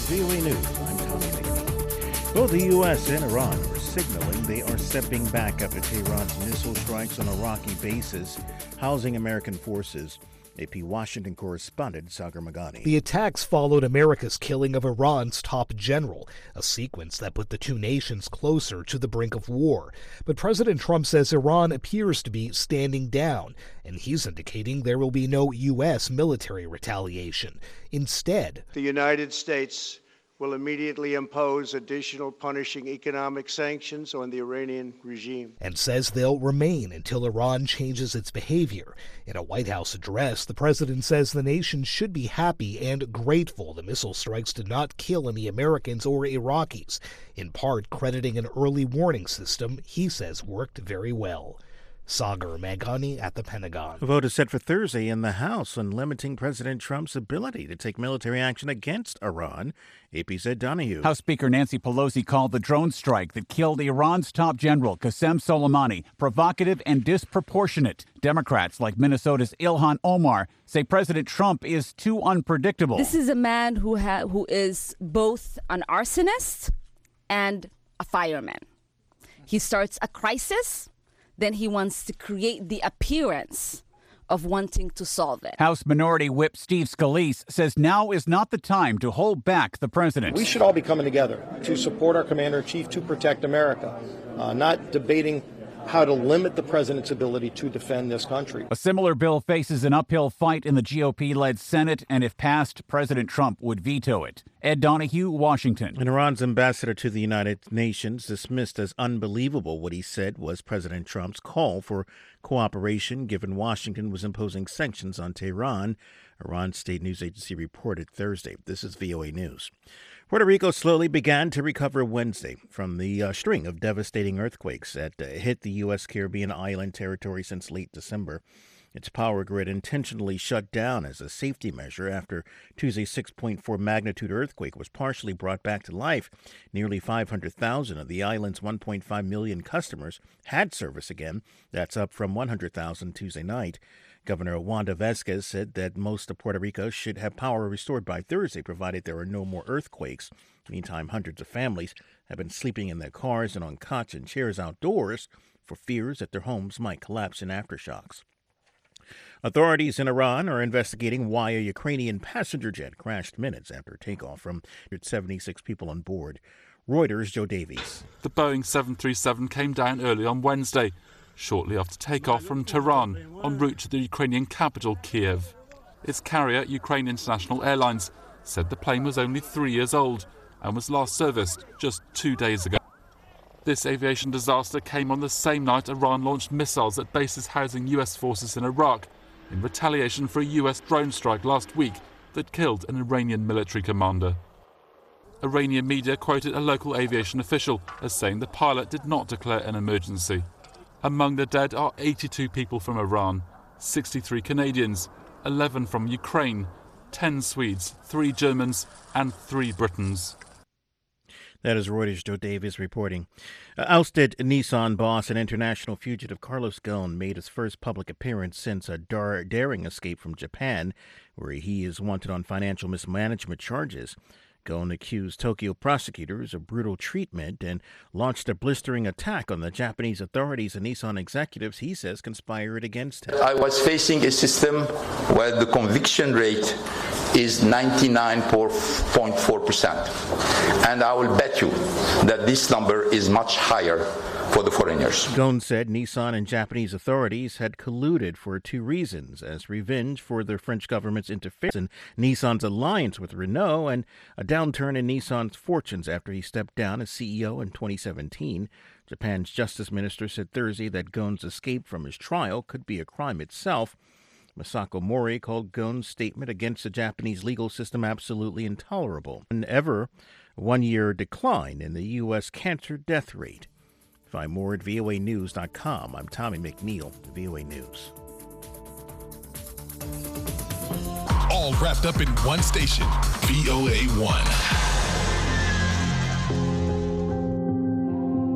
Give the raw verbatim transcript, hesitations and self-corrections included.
V O A News, I'm Tommy McNeil. Both the U S and Iran are signaling they are stepping back after Tehran's missile strikes on Iraqi bases housing American forces. A P Washington correspondent Sagar Meghani. The attacks followed America's killing of Iran's top general, a sequence that put the two nations closer to the brink of war. But President Trump says Iran appears to be standing down, and he's indicating there will be no U S military retaliation. Instead, the United States will immediately impose additional punishing economic sanctions on the Iranian regime. And says they'll remain until Iran changes its behavior. In a White House address, the president says the nation should be happy and grateful the missile strikes did not kill any Americans or Iraqis, in part crediting an early warning system he says worked very well. Sagar Meghani at the Pentagon. A vote is set for Thursday in the House on limiting President Trump's ability to take military action against Iran. A P's Ed Donahue. House Speaker Nancy Pelosi called the drone strike that killed Iran's top general, Qasem Soleimani, provocative and disproportionate. Democrats like Minnesota's Ilhan Omar say President Trump is too unpredictable. This is a man who ha- who is both an arsonist and a fireman. He starts a crisis, then he wants to create the appearance of wanting to solve it. House Minority Whip Steve Scalise says now is not the time to hold back the president. We should all be coming together to support our commander-in-chief to protect America, uh, not debating how to limit the president's ability to defend this country. A similar bill faces an uphill fight in the G O P-led Senate, and if passed, President Trump would veto it. Ed Donahue, Washington. And Iran's ambassador to the United Nations dismissed as unbelievable what he said was President Trump's call for cooperation, given Washington was imposing sanctions on Tehran. Iran's state news agency reported Thursday. This is V O A News. Puerto Rico slowly began to recover Wednesday from the uh, string of devastating earthquakes that uh, hit the U S Caribbean island territory since late December. Its power grid intentionally shut down as a safety measure after Tuesday's six point four magnitude earthquake was partially brought back to life. Nearly five hundred thousand of the island's one point five million customers had service again. That's up from one hundred thousand Tuesday night. Governor Wanda Vazquez said that most of Puerto Rico should have power restored by Thursday, provided there are no more earthquakes. Meantime, hundreds of families have been sleeping in their cars and on cots and chairs outdoors for fears that their homes might collapse in aftershocks. Authorities in Iran are investigating why a Ukrainian passenger jet crashed minutes after takeoff from seventy-six people on board. Reuters' Joe Davies. The Boeing seven thirty-seven came down early on Wednesday, shortly after takeoff from Tehran, en route to the Ukrainian capital, Kiev. Its carrier, Ukraine International Airlines, said the plane was only three years old and was last serviced just two days ago. This aviation disaster came on the same night Iran launched missiles at bases housing U S forces in Iraq in retaliation for a U S drone strike last week that killed an Iranian military commander. Iranian media quoted a local aviation official as saying the pilot did not declare an emergency. Among the dead are eighty-two people from Iran, sixty-three Canadians, eleven from Ukraine, ten Swedes, three Germans, and three Britons. That is Reuters' Joe Davis reporting. Uh, ousted Nissan boss and international fugitive Carlos Ghosn made his first public appearance since a dar- daring escape from Japan, where he is wanted on financial mismanagement charges. Ghosn accused Tokyo prosecutors of brutal treatment and launched a blistering attack on the Japanese authorities and Nissan executives he says conspired against him. I was facing a system where the conviction rate is ninety-nine point four percent. And I will bet you that this number is much higher for the foreigners. Ghosn said Nissan and Japanese authorities had colluded for two reasons: as revenge for the French government's interference in Nissan's alliance with Renault and a downturn in Nissan's fortunes after he stepped down as C E O in twenty seventeen. Japan's justice minister said Thursday that Ghosn's escape from his trial could be a crime itself. Masako Mori called Ghosn's statement against the Japanese legal system absolutely intolerable. An ever one-year decline in the U S cancer death rate. Find more at V O A news dot com. I'm Tommy McNeil, V O A News. All wrapped up in one station, V O A one.